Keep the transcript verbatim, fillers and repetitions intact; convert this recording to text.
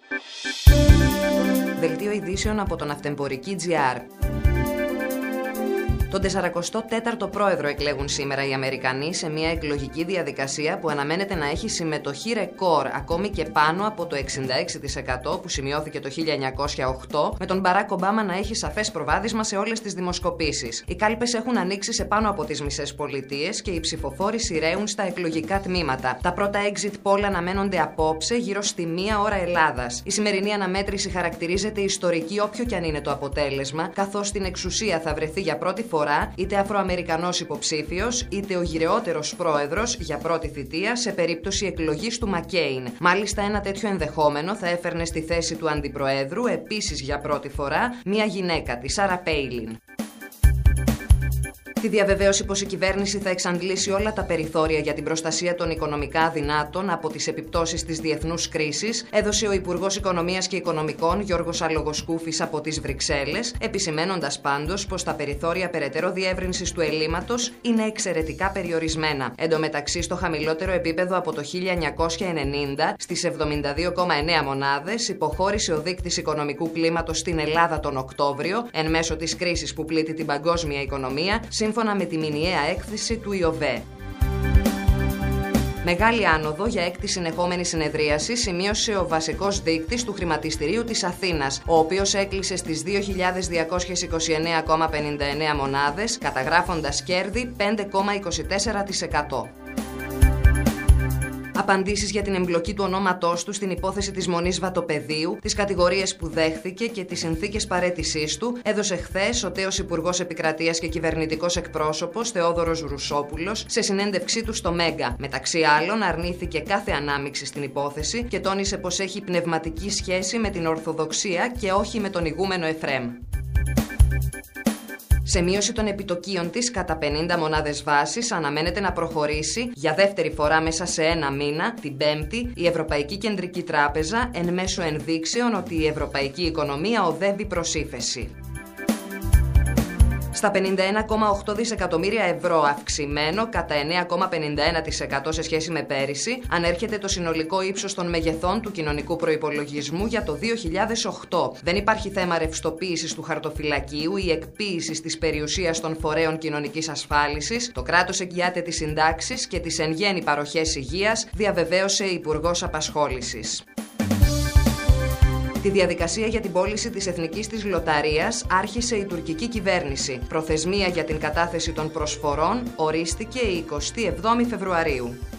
Δελτίο ειδήσεων από τον Ναυτεμπορική τζι αρ. Τον τεσσαρακοστό τέταρτο πρόεδρο εκλέγουν σήμερα οι Αμερικανοί σε μια εκλογική διαδικασία που αναμένεται να έχει συμμετοχή ρεκόρ, ακόμη και πάνω από το εξήντα έξι τοις εκατό που σημειώθηκε το χίλια εννιακόσια οκτώ, με τον Μπαράκ Ομπάμα να έχει σαφές προβάδισμα σε όλες τις δημοσκοπήσεις. Οι κάλπες έχουν ανοίξει σε πάνω από τις μισές πολιτείες και οι ψηφοφόροι σειραίουν στα εκλογικά τμήματα. Τα πρώτα exit poll αναμένονται απόψε γύρω στη μία ώρα Ελλάδας. Η σημερινή αναμέτρηση χαρακτηρίζεται ιστορική, όποιο κι αν είναι το αποτέλεσμα, καθώς στην εξουσία θα βρεθεί για πρώτη φορά είτε Αφροαμερικανός υποψήφιος, είτε ο γυρεότερος πρόεδρος για πρώτη θητεία σε περίπτωση εκλογής του Μακέιν. Μάλιστα, ένα τέτοιο ενδεχόμενο θα έφερνε στη θέση του αντιπροέδρου, επίσης για πρώτη φορά, μια γυναίκα, τη Σάρα Πέιλιν. Τη διαβεβαίωση πως η κυβέρνηση θα εξαντλήσει όλα τα περιθώρια για την προστασία των οικονομικά αδυνάτων από τις επιπτώσεις της διεθνούς κρίσης, έδωσε ο Υπουργός Οικονομίας και Οικονομικών Γιώργος Αλογοσκούφης από τις Βρυξέλλες, επισημένοντας πάντως πως τα περιθώρια περαιτέρω διεύρυνσης του ελλείμματος είναι εξαιρετικά περιορισμένα. Εν τω μεταξύ, στο χαμηλότερο επίπεδο από το χίλια εννιακόσια ενενήντα, στις εβδομήντα δύο κόμμα εννέα μονάδες, υποχώρησε ο δείκτης οικονομικού κλίματος στην Ελλάδα τον Οκτώβριο, εν μέσω της κρίσης που πλήττει την παγκόσμια οικονομία, σύμφωνα με τη μηνιαία έκθεση του ΙΟΒΕ. Μεγάλη άνοδο για έκτη συνεχόμενη συνεδρίαση σημείωσε ο βασικός δείκτης του χρηματιστηρίου της Αθήνας, ο οποίος έκλεισε στις δύο χιλιάδες διακόσιες είκοσι εννέα κόμμα πενήντα εννέα μονάδες, καταγράφοντας κέρδη πέντε κόμμα είκοσι τέσσερα τοις εκατό. Απαντήσεις για την εμπλοκή του ονόματός του στην υπόθεση της Μονής Βατοπεδίου, τις κατηγορίες που δέχθηκε και τις συνθήκες παραίτησής του, έδωσε χθες ο τέος Υπουργός Επικρατείας και κυβερνητικός εκπρόσωπος Θεόδωρος Ρουσόπουλος σε συνέντευξή του στο Μέγκα. Μεταξύ άλλων, αρνήθηκε κάθε ανάμειξη στην υπόθεση και τόνισε πως έχει πνευματική σχέση με την Ορθοδοξία και όχι με τον ηγούμενο Εφραίμ. Σε μείωση των επιτοκίων της κατά πενήντα μονάδες βάσης αναμένεται να προχωρήσει για δεύτερη φορά μέσα σε ένα μήνα, την Πέμπτη, η Ευρωπαϊκή Κεντρική Τράπεζα, εν μέσω ενδείξεων ότι η ευρωπαϊκή οικονομία οδεύει προς ύφεση. Στα πενήντα ένα κόμμα οκτώ δισεκατομμύρια ευρώ, αυξημένο κατά εννέα κόμμα πενήντα ένα τοις εκατό σε σχέση με πέρυσι, ανέρχεται το συνολικό ύψος των μεγεθών του κοινωνικού προϋπολογισμού για το δύο χιλιάδες οκτώ. Δεν υπάρχει θέμα ρευστοποίησης του χαρτοφυλακίου ή εκποίησης της περιουσίας των φορέων κοινωνικής ασφάλισης. Το κράτος εγγυάται τις συντάξεις και τις εν γέννη παροχές υγείας, διαβεβαίωσε η Υπουργός Απασχόλησης. Τη διαδικασία για την πώληση της εθνικής της λοταρίας άρχισε η τουρκική κυβέρνηση. Προθεσμία για την κατάθεση των προσφορών ορίστηκε η εικοστή εβδόμη Φεβρουαρίου.